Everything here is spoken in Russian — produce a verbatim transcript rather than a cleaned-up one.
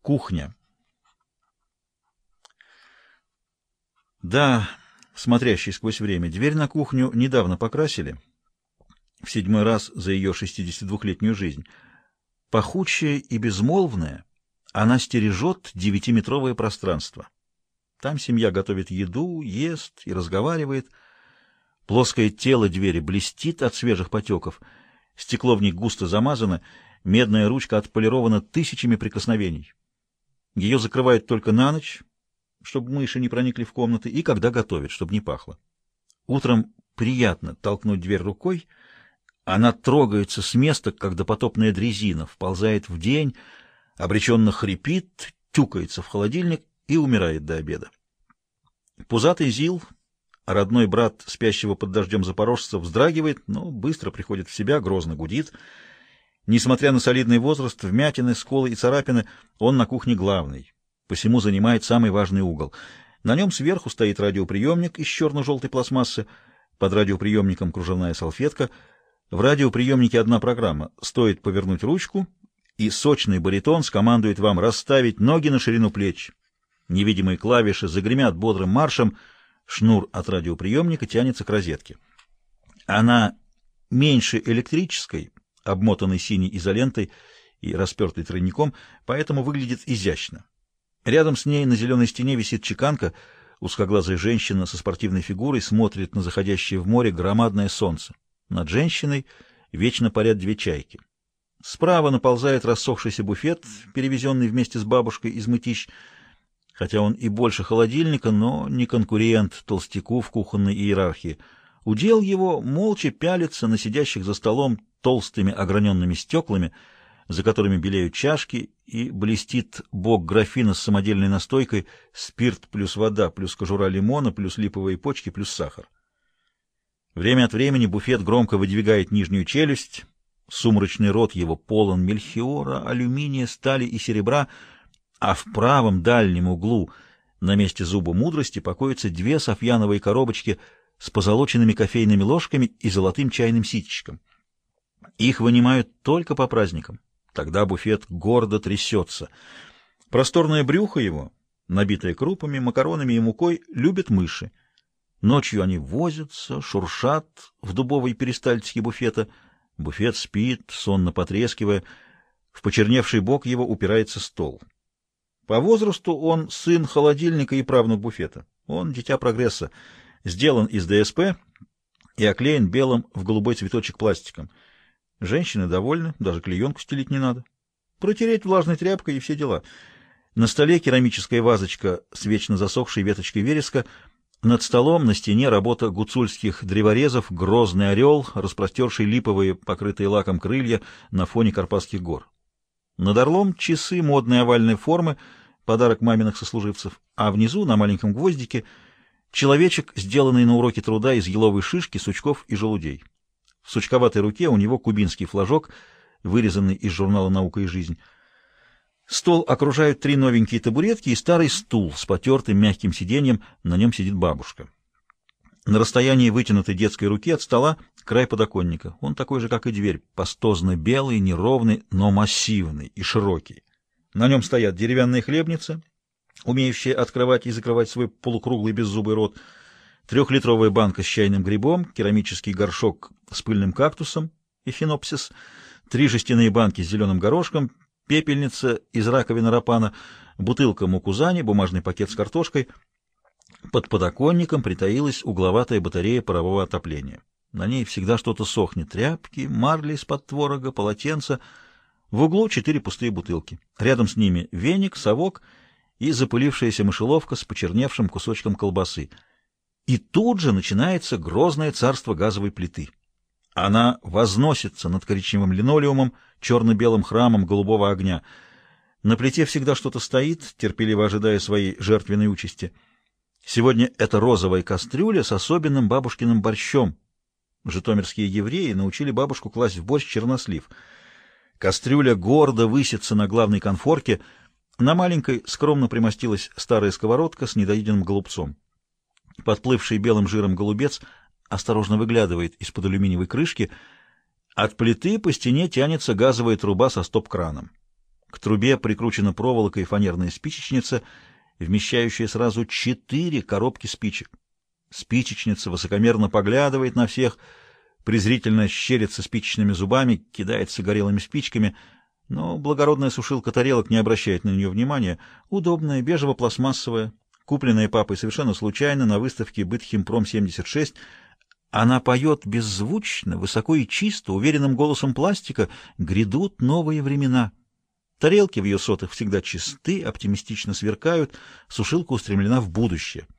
Кухня. Да, смотрящий сквозь время, дверь на кухню недавно покрасили, в седьмой раз за ее шестидесятидвухлетнюю жизнь. Пахучая и безмолвная, она стережет девятиметровое пространство. Там семья готовит еду, ест и разговаривает. Плоское тело двери блестит от свежих потеков, стекло в них густо замазано, медная ручка отполирована тысячами прикосновений. Ее закрывают только на ночь, чтобы мыши не проникли в комнаты, и когда готовят, чтобы не пахло. Утром приятно толкнуть дверь рукой, она трогается с места, как допотопная дрезина, вползает в день, обреченно хрипит, тюкается в холодильник и умирает до обеда. Пузатый Зил, родной брат спящего под дождем запорожца, вздрагивает, но быстро приходит в себя, грозно гудит. Несмотря на солидный возраст, вмятины, сколы и царапины, он на кухне главный, посему занимает самый важный угол. На нем сверху стоит радиоприемник из черно-желтой пластмассы, под радиоприемником кружевная салфетка. В радиоприемнике одна программа. Стоит повернуть ручку, и сочный баритон скомандует вам расставить ноги на ширину плеч. Невидимые клавиши загремят бодрым маршем, шнур от радиоприемника тянется к розетке. Она меньше электрической, обмотанной синей изолентой и распертой тройником, поэтому выглядит изящно. Рядом с ней на зеленой стене висит чеканка. Узкоглазая женщина со спортивной фигурой смотрит на заходящее в море громадное солнце. Над женщиной вечно парят две чайки. Справа наползает рассохшийся буфет, перевезенный вместе с бабушкой из Мытищ. Хотя он и больше холодильника, но не конкурент толстяку в кухонной иерархии. Удел его молча пялится на сидящих за столом толстыми ограненными стеклами, за которыми белеют чашки, и блестит бок графина с самодельной настойкой, спирт плюс вода, плюс кожура лимона, плюс липовые почки, плюс сахар. Время от времени буфет громко выдвигает нижнюю челюсть, сумрачный рот его полон мельхиора, алюминия, стали и серебра, а в правом дальнем углу на месте зуба мудрости покоятся две софьяновые коробочки с позолоченными кофейными ложками и золотым чайным ситечком. Их вынимают только по праздникам. Тогда буфет гордо трясется. Просторное брюхо его, набитое крупами, макаронами и мукой, любят мыши. Ночью они возятся, шуршат в дубовой перистальтике буфета. Буфет спит, сонно потрескивая. В почерневший бок его упирается стол. По возрасту он сын холодильника и правнук буфета. Он дитя прогресса, сделан из ДСП и оклеен белым в голубой цветочек пластиком. Женщины довольны, даже клеенку стелить не надо. Протереть влажной тряпкой и все дела. На столе керамическая вазочка с вечно засохшей веточкой вереска. Над столом на стене работа гуцульских древорезов, грозный орел, распростерший липовые, покрытые лаком крылья на фоне Карпатских гор. Над орлом часы модной овальной формы, подарок маминых сослуживцев, а внизу, на маленьком гвоздике, человечек, сделанный на уроке труда из еловой шишки, сучков и желудей. В сучковатой руке у него кубинский флажок, вырезанный из журнала «Наука и жизнь». Стол окружают три новенькие табуретки и старый стул с потертым мягким сиденьем, на нем сидит бабушка. На расстоянии вытянутой детской руки от стола край подоконника. Он такой же, как и дверь, пастозно белый, неровный, но массивный и широкий. На нем стоят деревянная хлебница, умеющая открывать и закрывать свой полукруглый беззубый рот, трехлитровая банка с чайным грибом, керамический горшок с пыльным кактусом, эхинопсис, три жестяные банки с зеленым горошком, пепельница из раковины рапана, бутылка мукузани, бумажный пакет с картошкой. Под подоконником притаилась угловатая батарея парового отопления. На ней всегда что-то сохнет: тряпки, марли из-под творога, полотенца. В углу четыре пустые бутылки. Рядом с ними веник, совок и запылившаяся мышеловка с почерневшим кусочком колбасы. И тут же начинается грозное царство газовой плиты. Она возносится над коричневым линолеумом, черно-белым храмом голубого огня. На плите всегда что-то стоит, терпеливо ожидая своей жертвенной участи. Сегодня это розовая кастрюля с особенным бабушкиным борщом. Житомирские евреи научили бабушку класть в борщ чернослив. Кастрюля гордо высится на главной конфорке. На маленькой скромно примостилась старая сковородка с недоеденным голубцом. Подплывший белым жиром голубец осторожно выглядывает из-под алюминиевой крышки. От плиты по стене тянется газовая труба со стоп-краном. К трубе прикручена проволока и фанерная спичечница, вмещающая сразу четыре коробки спичек. Спичечница высокомерно поглядывает на всех, презрительно щерится спичечными зубами, кидается горелыми спичками, но благородная сушилка тарелок не обращает на нее внимания. Удобная, бежево-пластмассовая, купленная папой совершенно случайно на выставке «Бытхимпром семьдесят шесть». Она поет беззвучно, высоко и чисто, уверенным голосом пластика: «Грядут новые времена». Тарелки в ее сотах всегда чисты, оптимистично сверкают, сушилка устремлена в будущее.